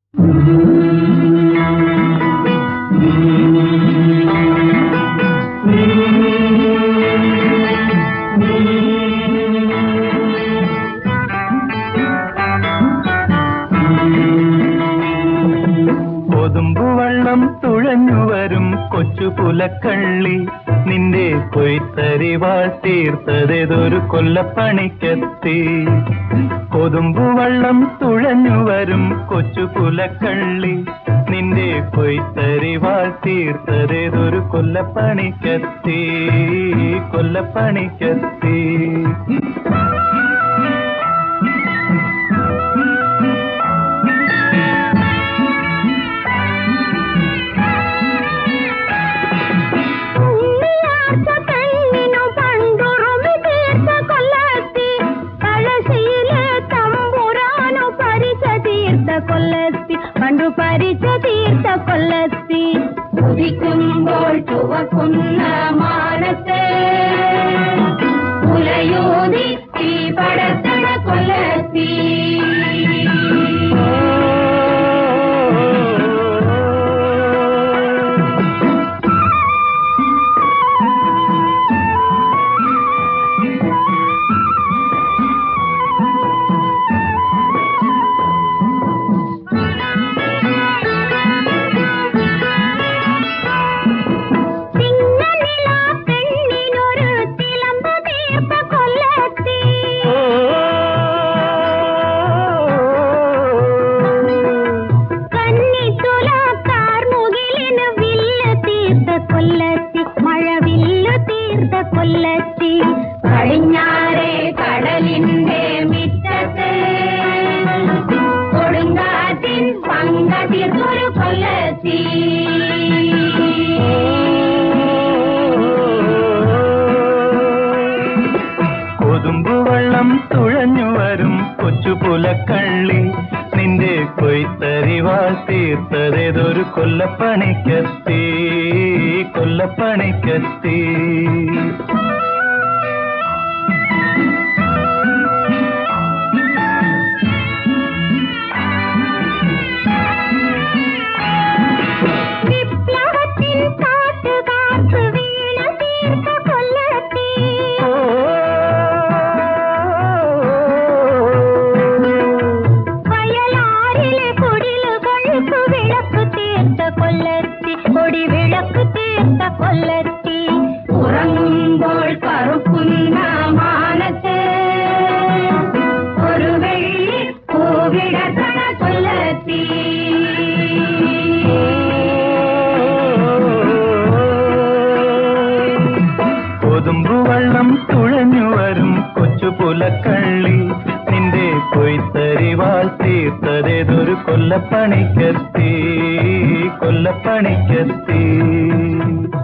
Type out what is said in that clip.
കൊതുമ്പുവള്ളം തുഴഞ്ഞുവരും കൊച്ചു പുലക്കള്ളി നിന്റെ കൊയ്ത്തരിവാൾ തീർത്തതേതൊരു കൊല്ലപ്പണിക്കെത്തി. കൊതുമ്പുവള്ളം തുഴഞ്ഞുവരും കൊച്ചു പുലക്കള്ളി നിന്റെ കൊയ്ത്തരിവാൾ തീർത്തതേതൊരു കൊല്ലപ്പണിക്കെത്തി, കൊല്ലപ്പണിക്കെത്തി. പണ്ടു പരിച തീർത്ത കൊല്ലത്തി ഉദിക്കുമ്പോൾ ചുവക്കുന്ന മാനത്തെ ഉലയൂതി തീ പടത്തണ കൊല്ലത്തി. കൊല്ലത്തി കഴിഞ്ഞാറേ കടലിന്റെ മിറ്റത്ത് കൊടുങ്കാറ്റിൻ പങ്കതിർന്നൊരു കൊല്ലത്തി. കൊതുമ്പുവള്ളം തുഴഞ്ഞുവരും കൊച്ചു പുലക്കള്ളി നിന്റെ കൊയ്ത്തരിവാൾ തീർത്തതേതൊരു കൊല്ലപ്പണിക്കെത്തി, കൊല്ലപ്പണിക്കെത്തി. വിപ്ലവത്തിൻ കാറ്റ് കാറ്റ് വീണ തീർത്ത കൊല്ലത്തി. വയലാറിലെ കുടില് കൊഴുക്കു വിളക്ക് തീർത്ത കൊല്ലത്തി, കൊടി വിളക്ക് തീർത്ത കൊല്ലത്തി. ഉറങ്ങുമ്പോൾ കറുക്കുന്ന മാനത്ത് ഒരു വെള്ളി പൂവിടത്തണ കൊല്ലത്തി. കൊതുമ്പുവള്ളം തുഴഞ്ഞുവരും കൊച്ചു പുലക്കള്ളി നിന്റെ കൊയ്ത്തരിവാൾ തീർത്തതേതൊരു കൊല്ലപ്പണിക്കെത്തി, കൊല്ലപ്പണിക്കെത്തി.